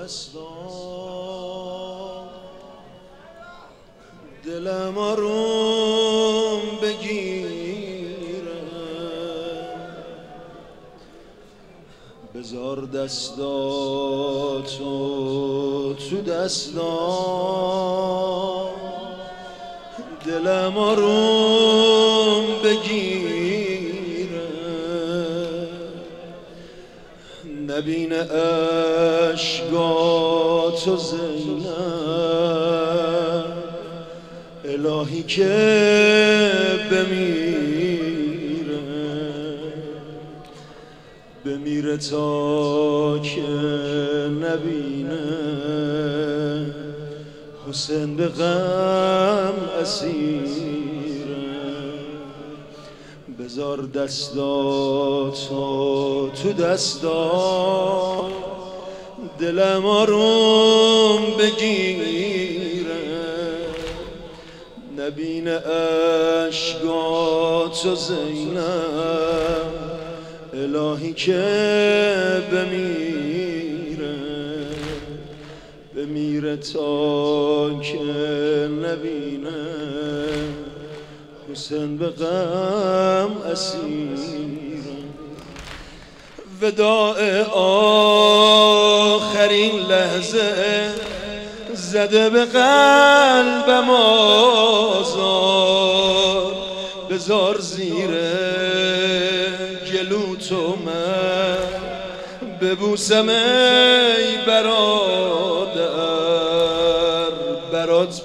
دستان دلم آروم بگیره، بذار دستاتو تو دستان دلم آروم بگیره، نبینه اشکاتو زینب الهی که بمیره تا که نبینه حسین به غم اسیره، بذار دستاتو تو دستان دلم آروم بگیره، نبینه اشکاتو زینب الهی که بمیره تا که نبینه حسین به غم اسیره، وداع آخرین لحظه زده به قلبم آزار، بذار زیر گلو تو من ببوسم ای برادر، برات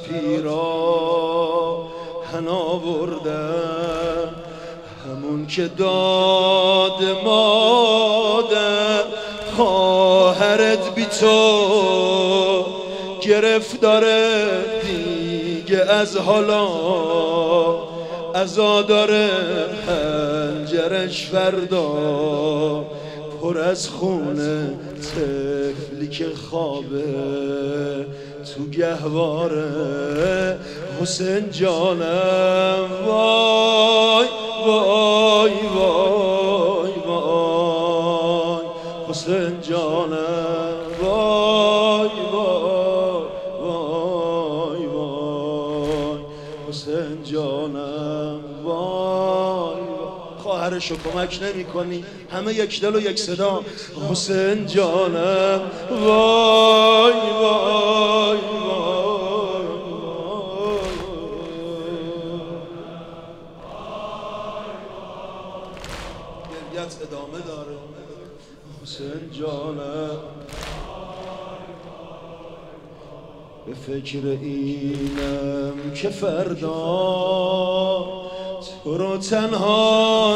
پیراهن آوردم همون که داد مادر، خواهرت بی تو گرفتاره دیگه از حالا عزا داره، پنجرش فردا پر از خونه، طفلی که خوابه تو گهواره، حسین جانم وای وای وای وای، حسین جانم وای وای وای وای، حسین جانم وای. خواهرشو کمک نمی کنی، همه یک دل و یک صدا، حسین جانم وای وای وای. گریت ادامه داره، حسین جانم به فکر اینم که فردا تو رو تنها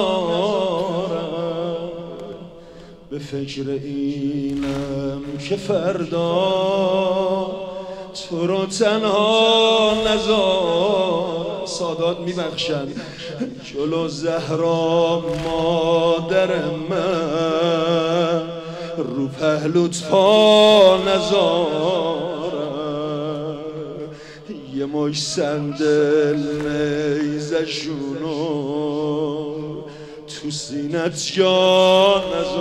نذارم، به فکر اینم که فردا تو رو تنها نذارم. سادات میبخشن جلو زهرا مادر من رو پهلوت پا نذارم، یه مش صندل نیزشونو تو سینت جا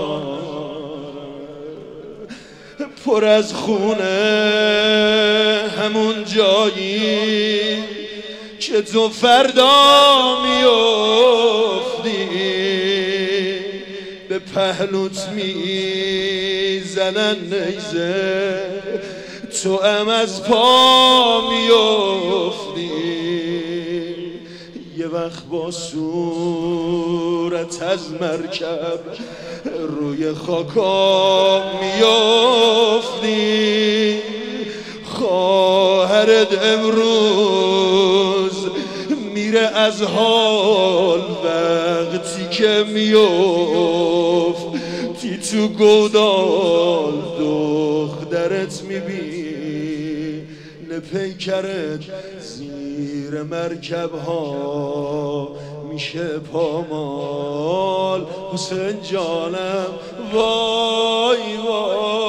نذارم، پر از خونه همون جایی که تو فردا میافتی، به پهلوت میزنن نیزه تو هم از پا میافتی، یه وقت با صورت از مرکب روی خاکا میافتی، خواهرت امروز میره از حال وقتی که میافتی تو گودال، دخترت میبینه پیکرت زیر مرکب ها میشه پامال، حسین جانم وای وای